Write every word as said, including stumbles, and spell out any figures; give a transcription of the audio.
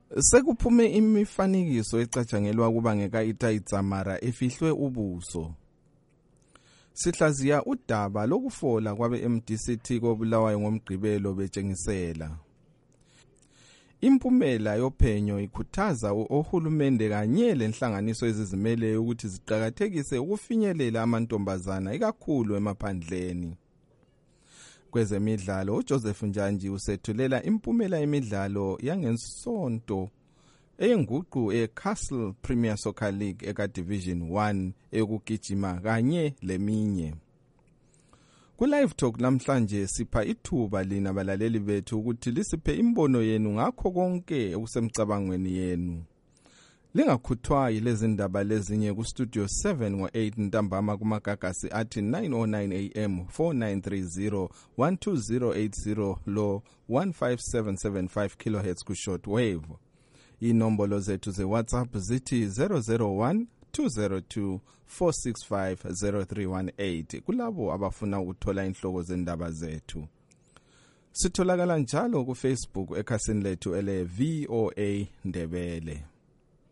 Sekuphume imifanekiso ecatshangelwa kuba ngeka iTsamara efihlwe ubuso. Sihlaziya udaba lokufola kwabe M D C T koBulawayo ngomgqibelo betshengisela. Impumela yophenyo ikhuthaza ohulumende kanye lenhlanganiso ezizimele ukuthi ziqhakathekise ukufinyelela amantombazana ikakhulu emaphandleni. Kwezemidlalo uJoseph Njanji usethulela impumela yemidlalo yangensonto enguqu eCastle Premier Soccer League eka Division one ekugijima kanye leminye. Ku live talk namhlanje sipha ithuba lina balaleli bethu ukuthi lisiphe imbono yenu ngakho konke okusemcabangweni yenu. Lingakhuthwa yilezi ndaba lezinye ku studio seven ngo eight ntambama kumagagasi athi nine oh nine A M four nine three zero one two zero eight zero lo one five seven seven five kilohertz ku short wave. Inombolo zethu ze WhatsApp zithi zero zero one two zero two four six five zero three one eight kulabo abafuna ukuthola inhloko zendaba zethu. Sitholakala njalo ku Facebook ekhasini lethu ele V O A Ndebele.